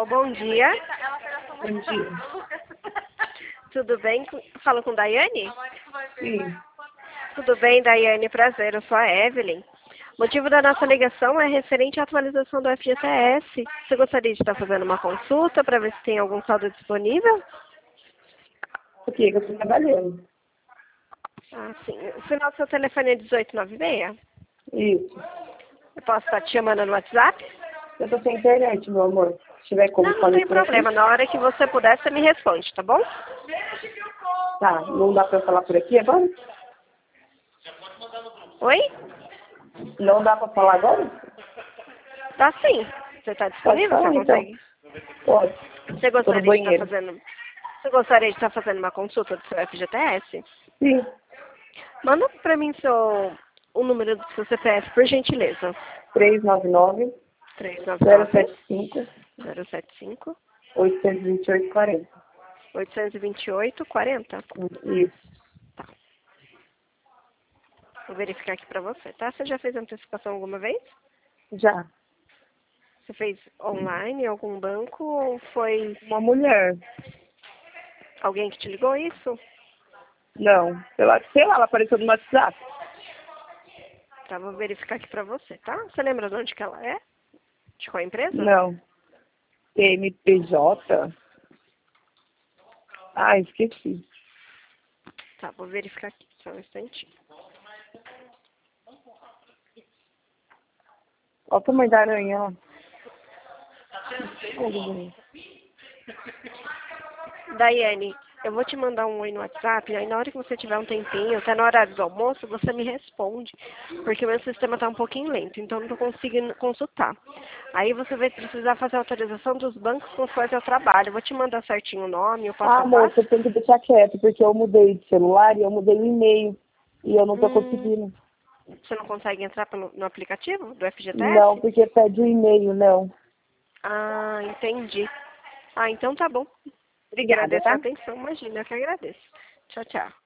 Alô, bom dia. Bom dia. Tudo bem? Falo com Daiane? Sim. Tudo bem, Daiane? Prazer, eu sou a Evelyn. O motivo da nossa ligação é referente à atualização do FGTS. Você gostaria de estar fazendo uma consulta para ver se tem algum saldo disponível? Por quê? Que eu estou trabalhando. Ah, sim. O final do seu telefone é 1896? Isso. Eu posso estar te chamando no WhatsApp? Eu tô sem internet, meu amor. Se tiver como Não fazer tem por aqui. problema. Na hora que você puder, você me responde, tá bom? Tá, não dá pra eu falar por aqui agora? Oi? Não dá pra falar agora? Tá sim. Você está Pode disponível? Você falar então. consegue? Pode. Você Tô no gostaria de estar banheiro. fazendo... Você gostaria de estar fazendo uma consulta do seu FGTS? Sim. Manda para mim o número do seu CPF, por gentileza. 399 399 075 075 828 40. 828 40. Isso. Tá. Vou verificar aqui para você, tá? Você já fez antecipação alguma vez? Já. Você fez online em algum banco ou foi Uma mulher. alguém que te ligou isso? Não. Sei lá, ela apareceu no WhatsApp. Tá, vou verificar aqui para você, tá? Você lembra de onde que ela é? De qual empresa? Não. TMPJ? Ah, esqueci. Tá, vou verificar aqui, só um instantinho. Olha o tamanho da aranha, ó. Daiane, eu vou te mandar um oi no WhatsApp, aí na hora que você tiver um tempinho, até na hora do almoço, você me responde, porque o meu sistema está um pouquinho lento, então não estou conseguindo consultar. Aí você vai precisar fazer a autorização dos bancos com os quais eu trabalho. Eu vou te mandar certinho o nome, o passo a Ah, moça, passo. tem que deixar quieto, porque eu mudei de celular e eu mudei o e-mail. E eu não tô Hum, conseguindo. Você não consegue entrar no aplicativo do Não, FGTS? porque pede o e-mail, não. Ah, entendi. Ah, então tá bom. Obrigada, Agradeço a tá? atenção, imagina, eu que agradeço. Tchau, tchau.